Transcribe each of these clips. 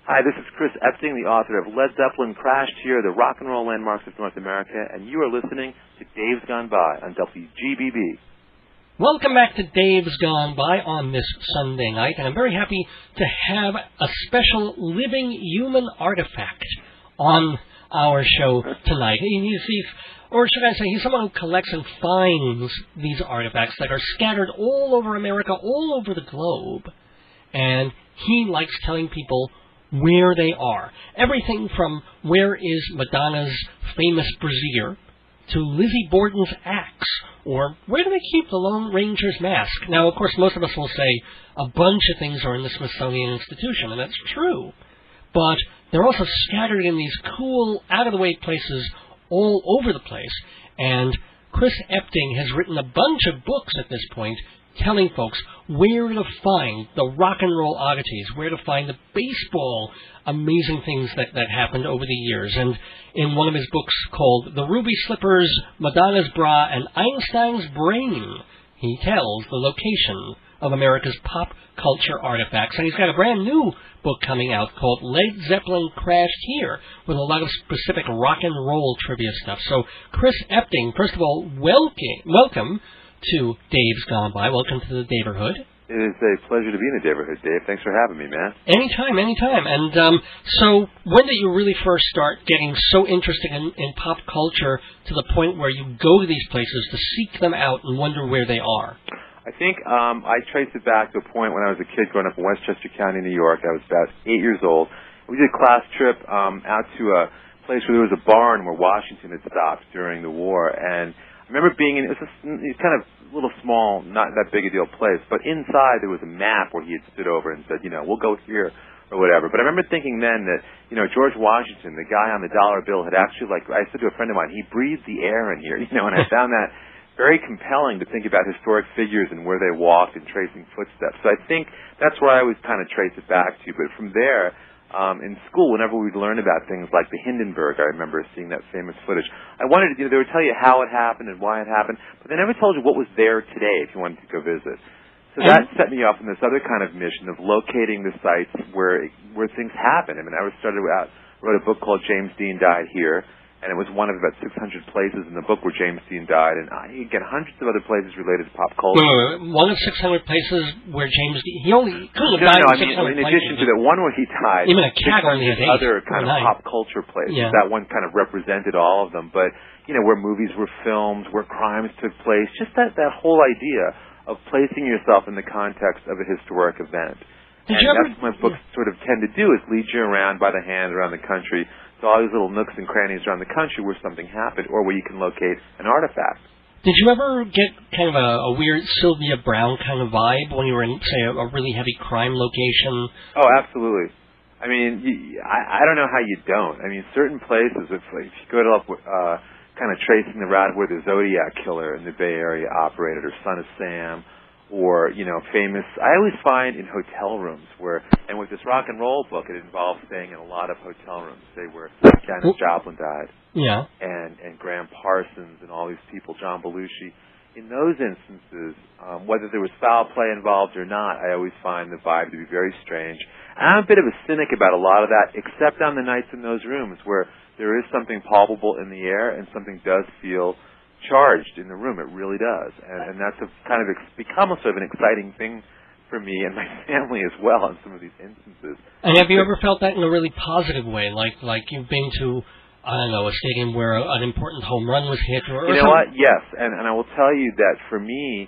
Hi, this is Chris Epting, the author of Led Zeppelin Crashed Here, The Rock and Roll Landmarks of North America, and you are listening to Dave's Gone By on WGBB. Welcome back to Dave's Gone By on this Sunday night, and I'm very happy to have a special living human artifact on our show tonight. Or should I say, he's someone who collects and finds these artifacts that are scattered all over America, all over the globe, and he likes telling people where they are. Everything from where is Madonna's famous brassiere to Lizzie Borden's axe, or where do they keep the Lone Ranger's mask? Now, of course, most of us will say a bunch of things are in the Smithsonian Institution, and that's true. But they're also scattered in these cool, out-of-the-way places all over the place. And Chris Epting has written a bunch of books at this point telling folks where to find the rock and roll oddities, where to find the baseball amazing things that happened over the years. And in one of his books called The Ruby Slippers, Madonna's Bra, and Einstein's Brain, he tells the location of America's pop culture artifacts. And he's got a brand new book coming out called Led Zeppelin Crashed Here, with a lot of specific rock and roll trivia stuff. So, Chris Epting, first of all, welcome to Dave's Gone By. Welcome to the Daverhood. It is a pleasure to be in the Daverhood, Dave. Thanks for having me, man. Anytime. And so when did you really first start getting so interested in pop culture to the point where you go to these places to seek them out and wonder where they are? I think I trace it back to a point when I was a kid growing up in Westchester County, New York. I was about 8 years old. We did a class trip out to a place where there was a barn where Washington had stopped during the war. And I remember being in, it was kind of a little small, not that big a deal place, but inside there was a map where he had stood over and said, we'll go here or whatever. But I remember thinking then that, George Washington, the guy on the dollar bill, had actually, I said to a friend of mine, he breathed the air in here, and I found that very compelling to think about historic figures and where they walked and tracing footsteps. So I think that's where I always kind of trace it back to. But from there, in school, whenever we'd learn about things like the Hindenburg, I remember seeing that famous footage. I wanted to, they would tell you how it happened and why it happened, but they never told you what was there today if you wanted to go visit. So that set me off on this other kind of mission of locating the sites where things happen. I mean, I wrote a book called James Dean Died Here, and it was one of about 600 places in the book where James Dean died, and again, hundreds of other places related to pop culture. Wait. One of 600 places where James Dean, he couldn't have died in 600 in addition to the one where he died, even a cat only had 8 other kind of pop culture places. Yeah. That one kind of represented all of them, but, where movies were filmed, where crimes took place, just that whole idea of placing yourself in the context of a historic event. That's what my books sort of tend to do, is lead you around by the hand around the country, so all these little nooks and crannies around the country where something happened or where you can locate an artifact. Did you ever get kind of a weird Sylvia Browne kind of vibe when you were in, say, a really heavy crime location? Oh, absolutely. I mean, I don't know how you don't. I mean, certain places, if you go to kind of tracing the route where the Zodiac Killer in the Bay Area operated, or Son of Sam, or, famous, I always find in hotel rooms and with this rock and roll book, it involves staying in a lot of hotel rooms, say where Janis Joplin died. Yeah. And Graham Parsons and all these people, John Belushi. In those instances, whether there was foul play involved or not, I always find the vibe to be very strange. And I'm a bit of a cynic about a lot of that, except on the nights in those rooms where there is something palpable in the air and something does feel charged in the room. It really does, and that's kind of become a sort of an exciting thing for me and my family as well in some of these instances. And have you ever felt that in a really positive way, like you've been to, I don't know, a stadium where an important home run was hit, or you know what? Yes, and I will tell you that for me,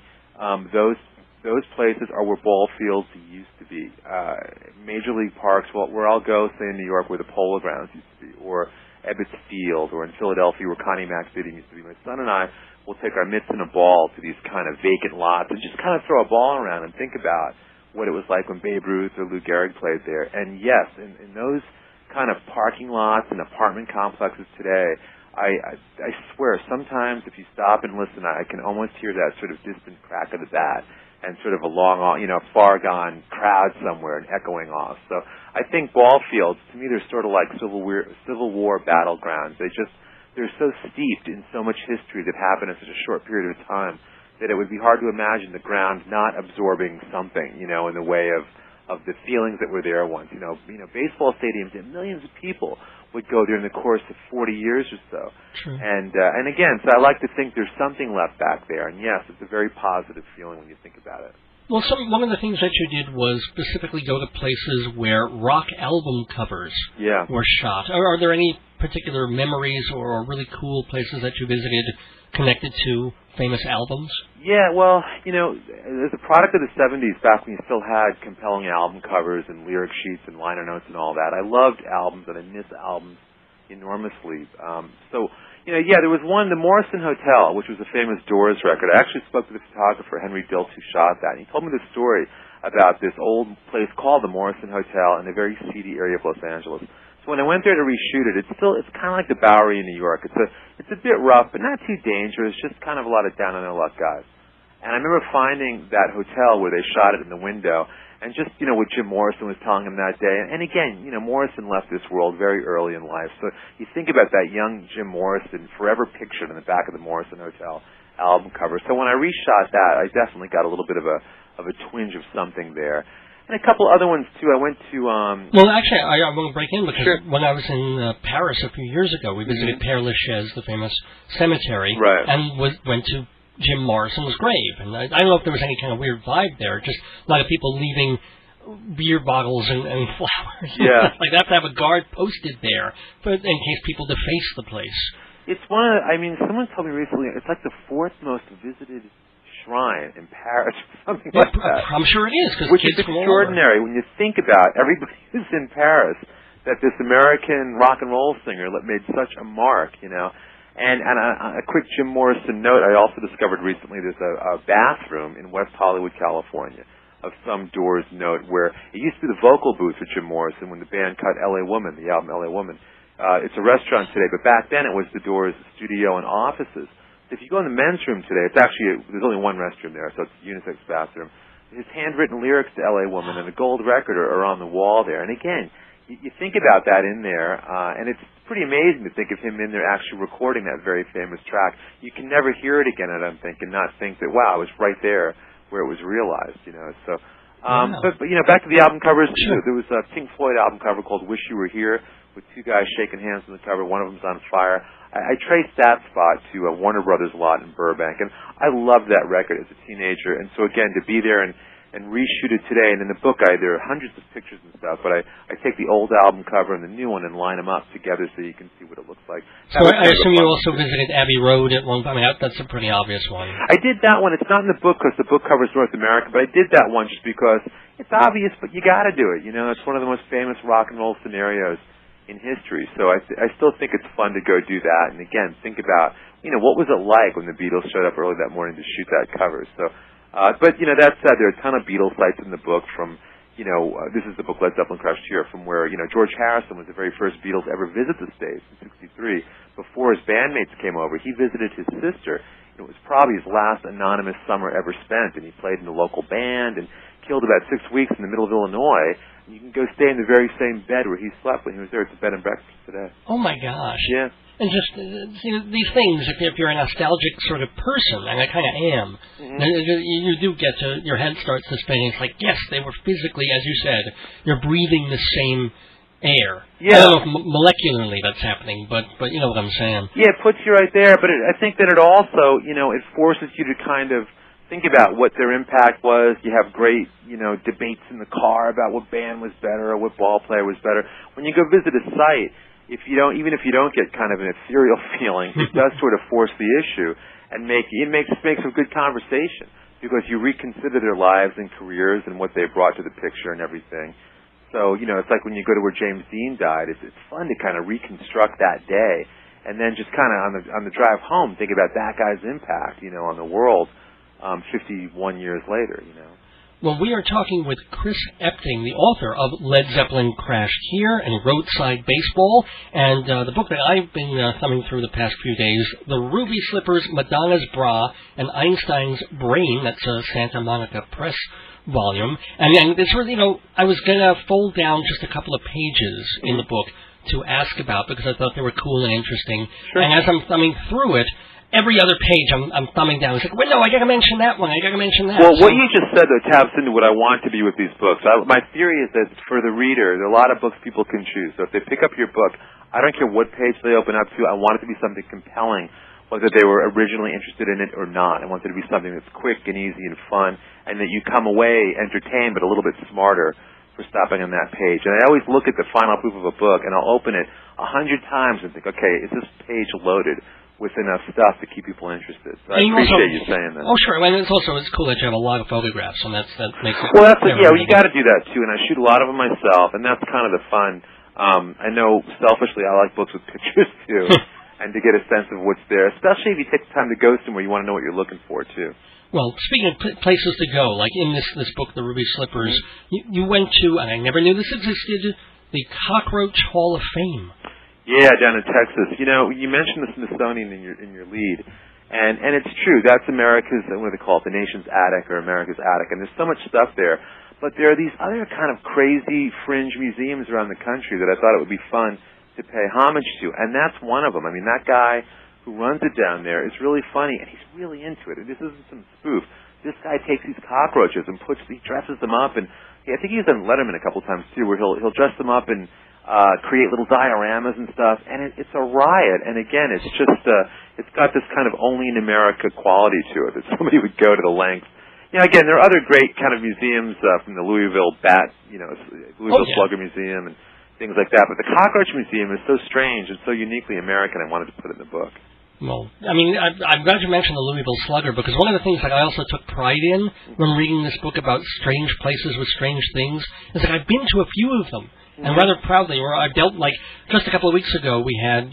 those places are where ball fields used to be. Major league parks, where I'll go, say in New York, where the Polo Grounds used to be, or Ebbets Field, or in Philadelphia where Connie Mack Stadium used to be. My son and I will take our mitts and a ball to these kind of vacant lots and just kind of throw a ball around and think about what it was like when Babe Ruth or Lou Gehrig played there. And yes, in those kind of parking lots and apartment complexes today, I swear sometimes if you stop and listen, I can almost hear that sort of distant crack of the bat and sort of a long, far gone crowd somewhere and echoing off. So I think ball fields, to me, they're sort of like Civil War battlegrounds. They're so steeped in so much history that happened in such a short period of time that it would be hard to imagine the ground not absorbing something, in the way of of the feelings that were there once. You know, baseball stadiums and millions of people would go there in the course of 40 years or so. True. And again, so I like to think there's something left back there. And yes, it's a very positive feeling when you think about it. Well, one of the things that you did was specifically go to places where rock album covers were shot. Are there any particular memories or really cool places that you visited connected to famous albums? Yeah, well, as a product of the 70s, back when you still had compelling album covers and lyric sheets and liner notes and all that, I loved albums and I miss albums enormously. There was one, the Morrison Hotel, which was a famous Doors record. I actually spoke to the photographer, Henry Diltz, who shot that. And he told me the story about this old place called the Morrison Hotel in a very seedy area of Los Angeles. So when I went there to reshoot it, it's kind of like the Bowery in New York. It's a bit rough, but not too dangerous, just kind of a lot of down-on-their-luck guys. And I remember finding that hotel where they shot it in the window, and just, what Jim Morrison was telling him that day. And again, Morrison left this world very early in life. So you think about that young Jim Morrison, forever pictured in the back of the Morrison Hotel album cover. So when I reshot that, I definitely got a little bit of a twinge of something there. And a couple other ones, too. I went to... Well, actually, I want to break in because when I was in Paris a few years ago, we visited Père Lachaise, the famous cemetery, and went to Jim Morrison's grave. And I don't know if there was any kind of weird vibe there, just a lot of people leaving beer bottles and flowers. Yeah. Like they have to have a guard posted there in case people deface the place. It's someone told me recently, it's like the 4th most visited shrine in Paris, something like that. I'm sure it is, which is extraordinary when you think about everybody who's in Paris, that this American rock and roll singer made such a mark, And a quick Jim Morrison note, I also discovered recently there's a bathroom in West Hollywood, California, of some Doors note where it used to be the vocal booth for Jim Morrison when the band cut L.A. Woman, the album L.A. Woman. It's a restaurant today, but back then it was the Doors studio and offices. If you go in the men's room today, there's only one restroom there, so it's a unisex bathroom. His handwritten lyrics to L.A. Woman and a gold record are on the wall there. And again, you think about that in there, and it's pretty amazing to think of him in there actually recording that very famous track. You can never hear it again, I don't think, and not think that, wow, it was right there where it was realized, So, but back to the album covers. Sure. There was a Pink Floyd album cover called "Wish You Were Here" with two guys shaking hands on the cover. One of them's on fire. I traced that spot to a Warner Brothers lot in Burbank, and I loved that record as a teenager. And so again, to be there and reshoot it today, and in the book there are hundreds of pictures and stuff, but I take the old album cover and the new one and line them up together so you can see what it looks like. So I assume you also visited Abbey Road at one time. That's a pretty obvious one. I did that one. It's not in the book because the book covers North America, but I did that one just because it's obvious, but you got to do it. It's one of the most famous rock and roll scenarios in history. So I still think it's fun to go do that. And again, think about, what was it like when the Beatles showed up early that morning to shoot that cover. So, but that said, there are a ton of Beatles sites in the book from, this is the book Led Zeppelin Crashed Here, from where, George Harrison was the very first Beatles to ever visit the States in '63. Before his bandmates came over, he visited his sister. It was probably his last anonymous summer ever spent, and he played in the local band and killed about 6 weeks in the middle of Illinois. You can go stay in the very same bed where he slept when he was there. It's a bed and breakfast today. Oh, my gosh. Yeah. And just, these things, if you're a nostalgic sort of person, and I kind of am, you do get to, your head starts to spin. It's like, yes, they were physically, as you said, you're breathing the same air. Yeah. I don't know if molecularly that's happening, but you know what I'm saying. Yeah, it puts you right there, but I think that it also, it forces you to kind of think about what their impact was. You have great, debates in the car about what band was better or what ball player was better. When you go visit a site, even if you don't get kind of an ethereal feeling, it does sort of force the issue and makes for good conversation because you reconsider their lives and careers and what they brought to the picture and everything. So, it's like when you go to where James Dean died, it's fun to kind of reconstruct that day and then just kind of on the drive home think about that guy's impact, on the world 51 years later, Well, we are talking with Chris Epting, the author of Led Zeppelin Crashed Here and Roadside Baseball, and the book that I've been thumbing through the past few days, The Ruby Slippers, Madonna's Bra, and Einstein's Brain. That's a Santa Monica Press volume. And it's really, I was going to fold down just a couple of pages in the book to ask about because I thought they were cool and interesting. Sure. And as I'm thumbing through it, every other page I'm thumbing down. It's like, well, no, I got to mention that one. I got to mention that. Well, what you just said, though, taps into what I want to be with these books. My theory is that for the reader, there are a lot of books people can choose. So if they pick up your book, I don't care what page they open up to. I want it to be something compelling, whether they were originally interested in it or not. I want it to be something that's quick and easy and fun, and that you come away entertained but a little bit smarter for stopping on that page. And I always look at the final proof of a book, and I'll open it 100 times and think, okay, is this page loaded with enough stuff to keep people interested? So I appreciate you saying that. Oh, sure. And it's cool that you have a lot of photographs, and that makes it... Well, you got to do that, too, and I shoot a lot of them myself, and that's kind of the fun. I know, selfishly, I like books with pictures, too, and to get a sense of what's there, especially if you take the time to go somewhere you want to know what you're looking for, too. Well, speaking of places to go, like in this book, The Ruby Slippers, you went to, and I never knew this existed, the Cockroach Hall of Fame. Yeah, down in Texas. You know, you mentioned the Smithsonian in your lead, and it's true. That's America's, what do they call it, the nation's attic or America's attic, and there's so much stuff there. But there are these other kind of crazy fringe museums around the country that I thought it would be fun to pay homage to, and that's one of them. I mean, that guy who runs it down there is really funny, and he's really into it. And this isn't some spoof. This guy takes these cockroaches and he dresses them up, and I think he's done Letterman a couple times too, where he'll dress them up and create little dioramas and stuff, and it's a riot. And again, it's just it's got this kind of only in America quality to it that somebody would go to the length. You know, again, there are other great kind of museums from the Louisville Slugger Museum and things like that, but the Cockroach Museum is so strange and so uniquely American. I wanted to put it in the book. Well, I mean, I'm glad you mentioned the Louisville Slugger, because one of the things that I also took pride in when reading this book about strange places with strange things is that I've been to a few of them, and rather proudly, where I've dealt, like, just a couple of weeks ago, we had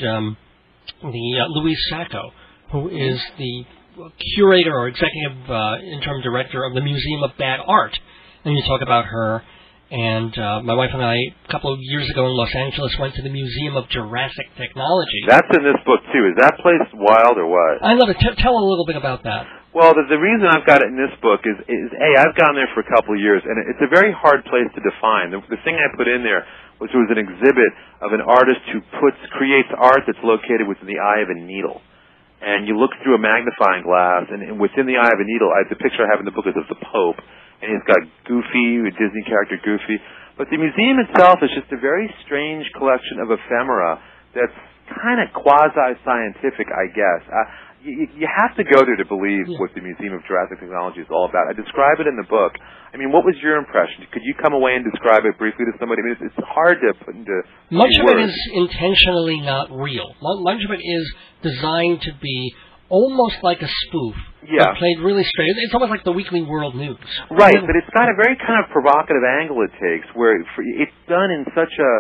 Louise Sacco, who is the curator or executive interim director of the Museum of Bad Art, and you talk about her. And my wife and I, a couple of years ago in Los Angeles, went to the Museum of Jurassic Technology. That's in this book, too. Is that place wild or what? I love it. Tell a little bit about that. Well, the reason I've got it in this book is I've gone there for a couple of years, and it's a very hard place to define. The thing I put in there was an exhibit of an artist who creates art that's located within the eye of a needle. And you look through a magnifying glass, and within the eye of a needle, the picture I have in the book is of the Pope. And he's got Goofy, a Disney character Goofy. But the museum itself is just a very strange collection of ephemera that's kind of quasi-scientific, I guess. You have to go there to believe what the Museum of Jurassic Technology is all about. I describe it in the book. I mean, what was your impression? Could you come away and describe it briefly to somebody? I mean, it's hard to put into Much words. of it is intentionally not real. Much of it is designed to be almost like a spoof, but played really straight. It's almost like the Weekly World News. Right, but it's got a very kind of provocative angle it takes, where it's done in such a,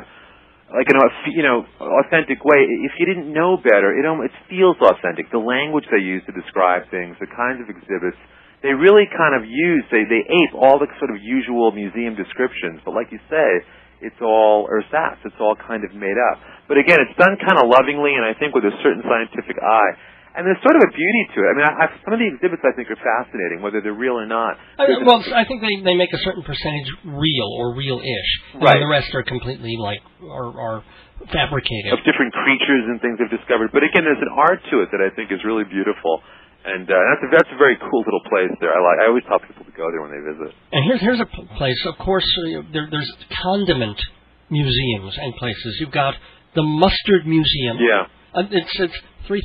authentic way. If you didn't know better, it feels authentic. The language they use to describe things, the kinds of exhibits, they really kind of they ape all the sort of usual museum descriptions, but like you say, it's all ersatz. It's all kind of made up. But again, it's done kind of lovingly, and I think with a certain scientific eye. And there's sort of a beauty to it. I mean, some of the exhibits I think are fascinating, whether they're real or not. I think they make a certain percentage real or real-ish, and then the rest are completely are fabricated. Of different creatures and things they've discovered. But again, there's an art to it that I think is really beautiful. And that's a very cool little place there. I always tell people to go there when they visit. And here's a place, of course, there's condiment museums and places. You've got the Mustard Museum. Yeah. It's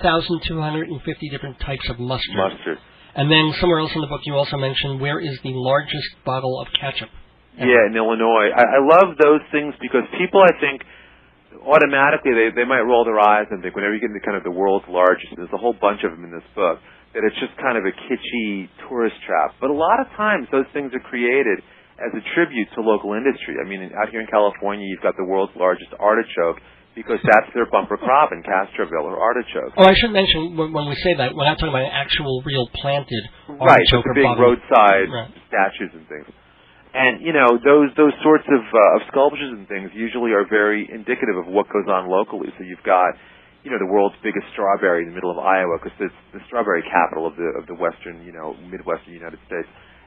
3,250 different types of mustard. And then somewhere else in the book you also mentioned where is the largest bottle of ketchup ever. Yeah, in Illinois. I love those things because people, I think, automatically they might roll their eyes and think whenever you get into kind of the world's largest, there's a whole bunch of them in this book, that it's just kind of a kitschy tourist trap. But a lot of times those things are created as a tribute to local industry. I mean, out here in California, you've got the world's largest artichoke, because that's their bumper crop in Castroville, or artichokes. Oh, I should mention, when we say that, we're not talking about an actual, real planted artichoke or big roadside statues and things. And, those sorts of sculptures and things usually are very indicative of what goes on locally. So you've got, the world's biggest strawberry in the middle of Iowa, because it's the strawberry capital of the western, Midwestern United States.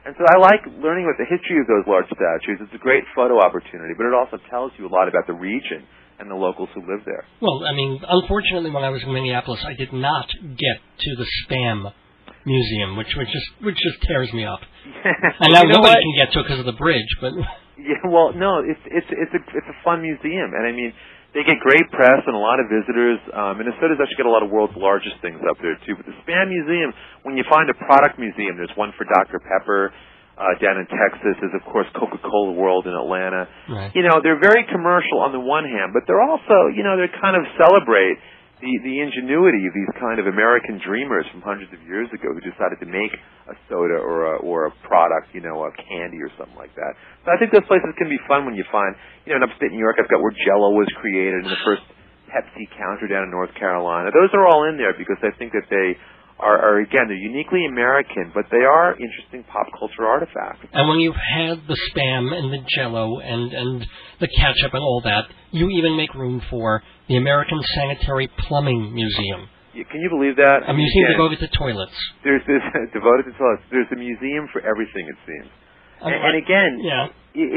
And so I like learning about the history of those large statues. It's a great photo opportunity, but it also tells you a lot about the region and the locals who live there. Well, I mean, unfortunately, when I was in Minneapolis, I did not get to the Spam Museum, which just tears me up. And now nobody can get to it because of the bridge, but... Yeah, well, no, it's a fun museum, and I mean, they get great press and a lot of visitors. Minnesota's actually got a lot of world's largest things up there too. But the Spam Museum, when you find a product museum, there's one for Dr. Pepper down in Texas. There's of course Coca-Cola World in Atlanta. Right. You know, they're very commercial on the one hand, but they're also, you know, they kind of celebrate the ingenuity of these kind of American dreamers from hundreds of years ago who decided to make a soda or a product, you know, a candy or something like that. So I think those places can be fun when you find, you know, in upstate New York, I've got where Jell-O was created and the first Pepsi counter down in North Carolina. Those are all in there because I think that they are again, they're uniquely American, but they are interesting pop culture artifacts. And when you've had the Spam and the Jell-O and the ketchup and all that, you even make room for the American Sanitary Plumbing Museum. Can you believe that? A museum devoted to toilets. There's devoted to toilets. There's a museum for everything, it seems. And again, yeah.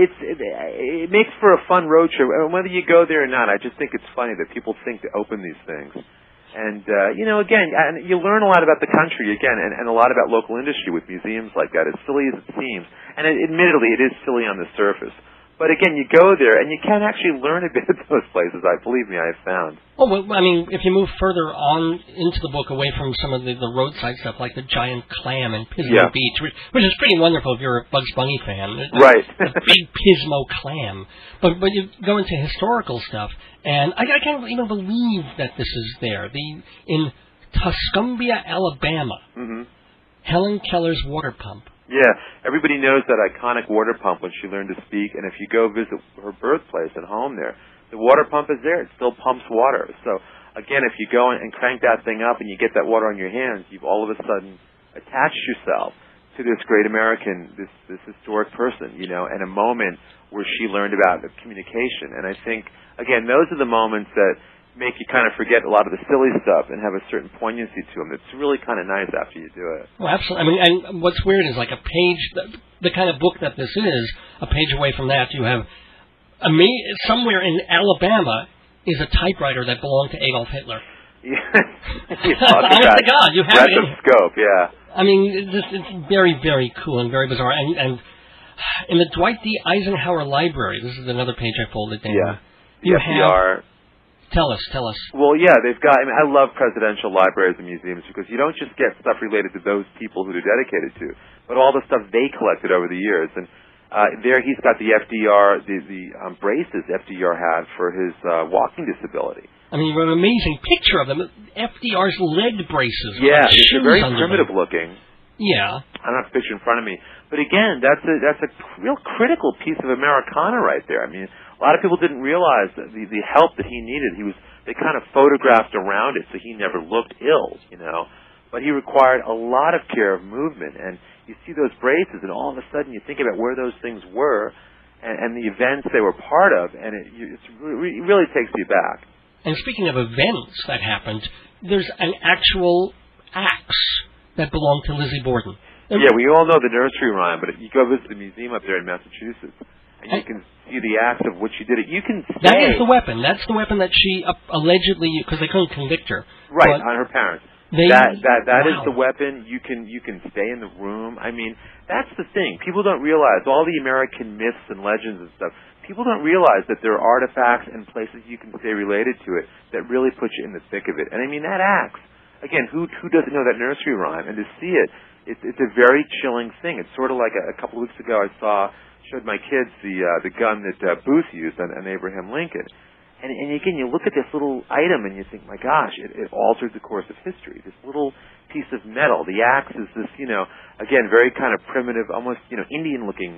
it makes for a fun road trip. And whether you go there or not, I just think it's funny that people think to open these things. And, you know, again, and you learn a lot about the country, again, and a lot about local industry with museums like that, as silly as it seems. And admittedly, it is silly on the surface. But again, you go there, and you can actually learn a bit at those places, believe me, I have found. Oh, well, I mean, if you move further on into the book, away from some of the roadside stuff, like the giant clam in Pismo Beach, which is pretty wonderful if you're a Bugs Bunny fan. Right. The big Pismo clam. But you go into historical stuff, and I can't even believe that this is there. In Tuscumbia, Alabama, Helen Keller's water pump. Yeah, everybody knows that iconic water pump when she learned to speak, and if you go visit her birthplace and home there, the water pump is there. It still pumps water. So, again, if you go and crank that thing up and you get that water on your hands, you've all of a sudden attached yourself to this great American, this historic person, you know, and a moment where she learned about the communication. And I think, again, those are the moments that make you kind of forget a lot of the silly stuff and have a certain poignancy to them. It's really kind of nice after you do it. Well, absolutely. I mean, and what's weird is like a page, the kind of book that this is, a page away from that, you have somewhere in Alabama is a typewriter that belonged to Adolf Hitler. Yeah. Honest to God, you have it. Scope, yeah. I mean, it's very, very cool and very bizarre. And in the Dwight D. Eisenhower Library, this is another page I folded down. Yeah. You have... Tell us. Well, yeah, they've got, I mean, I love presidential libraries and museums because you don't just get stuff related to those people who they're dedicated to, but all the stuff they collected over the years. And there he's got the FDR, the braces FDR had for his walking disability. I mean, an amazing picture of them. FDR's leg braces. Yeah, they're very primitive looking. Yeah. I don't have a picture in front of me. But again, that's a real critical piece of Americana right there. I mean, a lot of people didn't realize the help that he needed. They kind of photographed around it so he never looked ill, you know. But he required a lot of care of movement. And you see those braces, and all of a sudden you think about where those things were and the events they were part of, and it really takes you back. And speaking of events that happened, there's an actual axe that belonged to Lizzie Borden. Yeah, we all know the nursery rhyme, but you go visit the museum up there in Massachusetts, and you can see the axe of what she did. You can say... That is the weapon. That's the weapon that she allegedly... Because they couldn't convict her. Right, on her parents. That wow. is the weapon. You can stay in the room. I mean, that's the thing. People don't realize all the American myths and legends and stuff. People don't realize that there are artifacts and places you can stay related to it that really put you in the thick of it. And I mean, that axe, again, who doesn't know that nursery rhyme? And to see it, it's a very chilling thing. It's sort of like a couple of weeks ago I showed my kids the gun that Booth used on Abraham Lincoln. And again, you look at this little item and you think, my gosh, it altered the course of history. This little piece of metal. The axe is this, again, very kind of primitive, almost, Indian-looking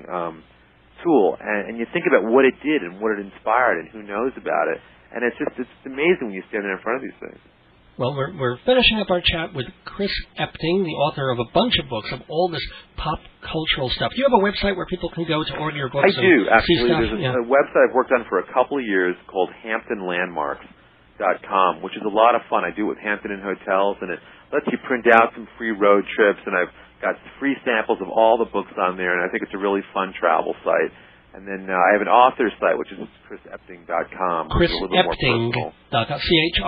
tool. And you think about what it did and what it inspired and who knows about it. And it's amazing when you stand there in front of these things. Well, we're finishing up our chat with Chris Epting, the author of a bunch of books of all this pop cultural stuff. Do you have a website where people can go to order your books? I do, actually. There's a website I've worked on for a couple of years called HamptonLandmarks.com, which is a lot of fun. I do it with Hampton Inn Hotels, and it lets you print out some free road trips, and I've got free samples of all the books on there, and I think it's a really fun travel site. And then I have an author site, which is chrisepting.com. chrisepting.com.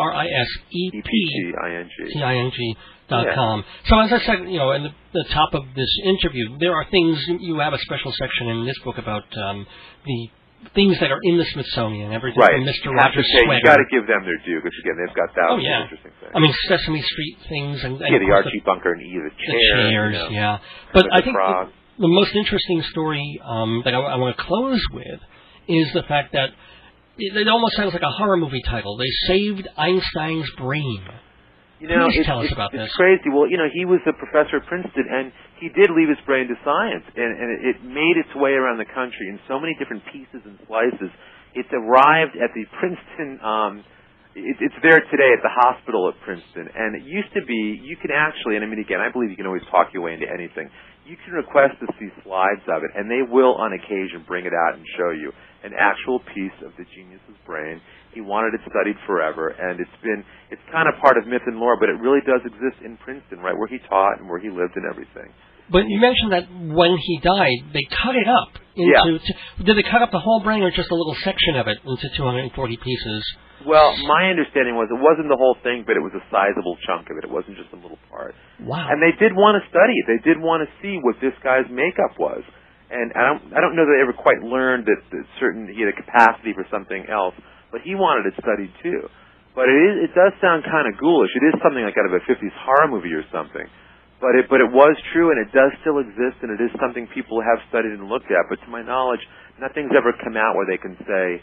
CHRISEPTING.com. So as I said, in the top of this interview, there are things, you have a special section in this book about the things that are in the Smithsonian, everything from Mr. Rogers' sweater. You got to give them their due, because again, they've got thousands of interesting things. I mean, Sesame Street things, and the Archie Bunker and the chairs, But I think the most interesting story that I want to close with is the fact that it almost sounds like a horror movie title. They saved Einstein's brain. Please tell us about this. It's crazy. Well, he was a professor at Princeton, and he did leave his brain to science, and it made its way around the country in so many different pieces and slices. It's arrived at the Princeton. It's there today at the hospital at Princeton, and it used to be you can actually, and I mean again, I believe you can always talk your way into anything. You can request to see slides of it, and they will on occasion bring it out and show you an actual piece of the genius's brain. He wanted it studied forever, and it's kind of part of myth and lore, but it really does exist in Princeton, right, where he taught and where he lived and everything. But you mentioned that when he died, they cut it up into... Did they cut up the whole brain or just a little section of it into 240 pieces? Well, my understanding was it wasn't the whole thing, but it was a sizable chunk of it. It wasn't just a little part. Wow. And they did want to study it. They did want to see what this guy's makeup was. And I don't know that they ever quite learned that he had a capacity for something else, but he wanted it studied too. But it does sound kind of ghoulish. It is something like out of a 50s horror movie or something. But it was true, and it does still exist, and it is something people have studied and looked at. But to my knowledge, nothing's ever come out where they can say,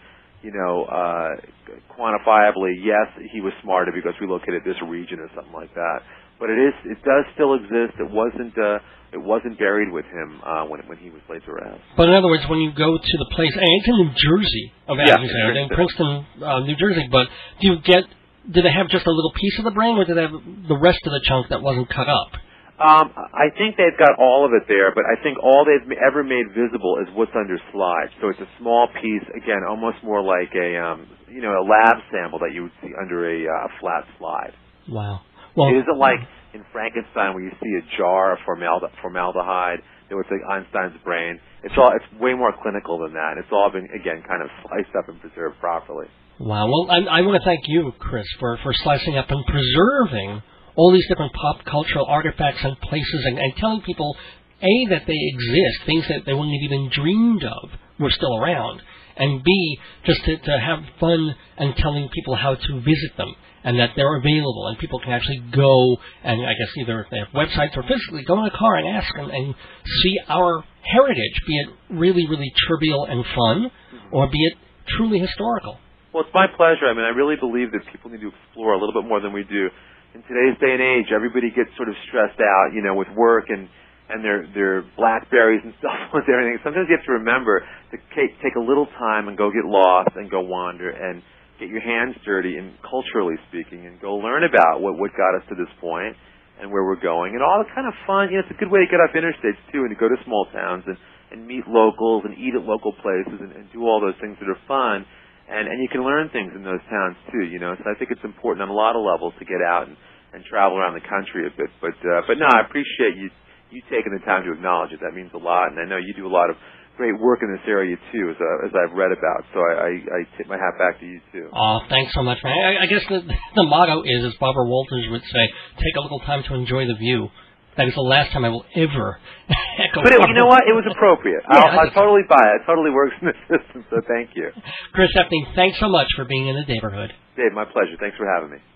quantifiably, yes, he was smarter because we located this region or something like that. But it does still exist. It wasn't buried with him when he was laid to rest. But in other words, when you go to the place, and it's in New Jersey, in Princeton, New Jersey. But do they have just a little piece of the brain, or do they have the rest of the chunk that wasn't cut up? I think they've got all of it there, but I think all they've ever made visible is what's under slides. So it's a small piece, again, almost more like a lab sample that you would see under a flat slide. Wow. Well, it isn't like in Frankenstein where you see a jar of formaldehyde that was like Einstein's brain. It's way more clinical than that. It's all been, again, kind of sliced up and preserved properly. Wow. Well, I want to thank you, Chris, for slicing up and preserving all these different pop cultural artifacts and places, and telling people, A, that they exist, things that they wouldn't have even dreamed of were still around, and B, just to have fun and telling people how to visit them, and that they're available, and people can actually go, and I guess either if they have websites or physically go in a car and ask and see our heritage, be it really, really trivial and fun, or be it truly historical. Well, it's my pleasure. I mean, I really believe that people need to explore a little bit more than we do. In today's day and age, everybody gets sort of stressed out, with work and their BlackBerries and stuff with everything. Sometimes you have to remember to take a little time and go get lost and go wander and get your hands dirty, and culturally speaking, and go learn about what got us to this point and where we're going, and all the kind of fun. It's a good way to get off interstates too, and to go to small towns and meet locals and eat at local places and do all those things that are fun. And you can learn things in those towns too, So I think it's important on a lot of levels to get out and travel around the country a bit. But no, I appreciate you taking the time to acknowledge it. That means a lot, and I know you do a lot of great work in this area too, as I've read about. So I tip my hat back to you too. Oh, thanks so much, man. I guess the motto is, as Barbara Walters would say, take a little time to enjoy the view. That is the last time I will ever echo. But you know what? It was appropriate. I'll totally buy it. It totally works in the system, so thank you. Chris Epting, thanks so much for being in the neighborhood. Dave, my pleasure. Thanks for having me.